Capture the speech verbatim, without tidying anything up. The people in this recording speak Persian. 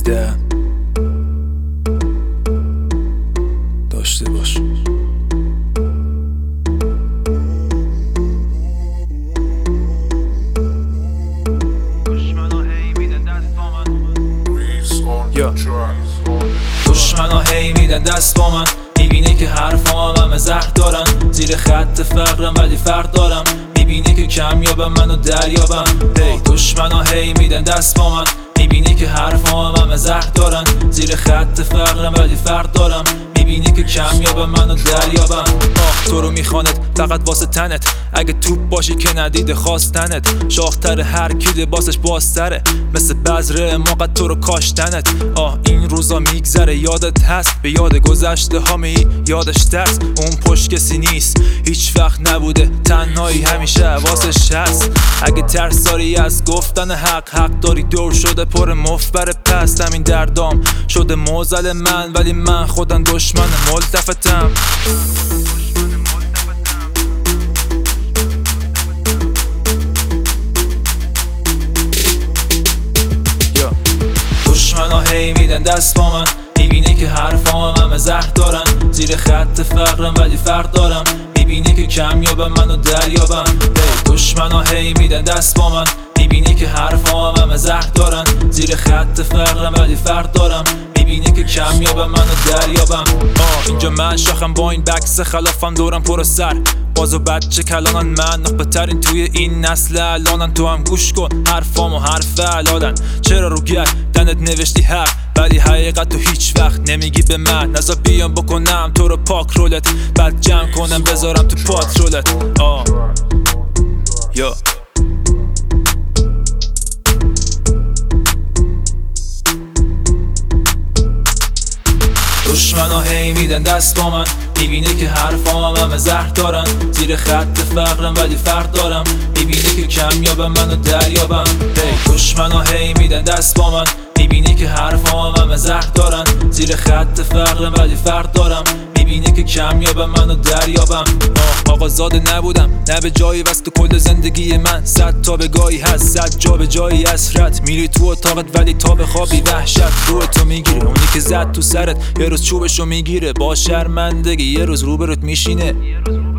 ده داشته باش. دشمنا هی میدن دست با من، میبینی که حرفام همه زهر دارن. زیر خط فقرم ولی فرق دارم، میبینی که کمیابم منو دریابم. هی دشمنا هی میدن دست با من، میبینی که حرفام همه زهر دارن. زیر خط فقرم ولی فرق دارم، میبینی که کمیابم منو دریابم. آه تو رو میخواند فقط واسه تنت، اگه توپ باشی که ندیده خواستنت. شاختر هر کی لباسش بازتره، مثل بذره موقع تو رو کاشتنت. آه این روزا میگذره یادت هست، به یاد گذشته ها می یادش ترس. اون پشت کسی نیست هیچ وقت نبوده، تنهایی همیشه واسش هست. اگه ترس داری از گفتن حق، حق داری دور شده پر مفبر پست. همین دردام شده موزل من، ولی من خودم دشمن ملتفتم. دشمنا هی میدن دست با من، میبینی که حرفام همه زهر دارن. زیر خط فقرم ولی فرق دارم، میبینی که کمیابم منو دریابم. دشمنا هی میدن دست با من، میبینی که حرفام همه زهر دارن. زیر خط فقرم ولی فرق دارم، میبینی که کمیابم منو دریابم. آه اینجا من شاخم با این بکس خلافم دورم پر سر. بازو بچه کلانن من نخبه ترین توی این نسل الانن. تو هم گوش کن حرفامو حرف علالن. چرا رو گردنت نوشتی حق، ولی حقیقت تو هیچ وقت نمیگی به من. نزا بیام بکنم تو رو پاک رولت، بعد جمع کنم بذارم تو پاترولت. آه یا دشمنا هی میدن دست با من، میبینی که حرفام همه زهر دارن. زیر خط فقرم ولی فرق دارم، میبینی که کمیابم منو دریابم. هی دشمنا هی میدن دست با من، میبینی که حرفام همه زهر دارن. زیر خط فقرم ولی فرق دارم، میبینی که کمیابم منو دریابم. آه آقا زاده نبودم نه به جایی وست تو کل زندگی من. صد تا به گاهی هست، صد جا به جایی اسرت. میری تو اتاقت ولی تا بخوابی وحشت روی تو میگیره. اونی که زد تو سرت یه روز چوبشو میگیره با شرمندگی، یه روز روبروت میشینه.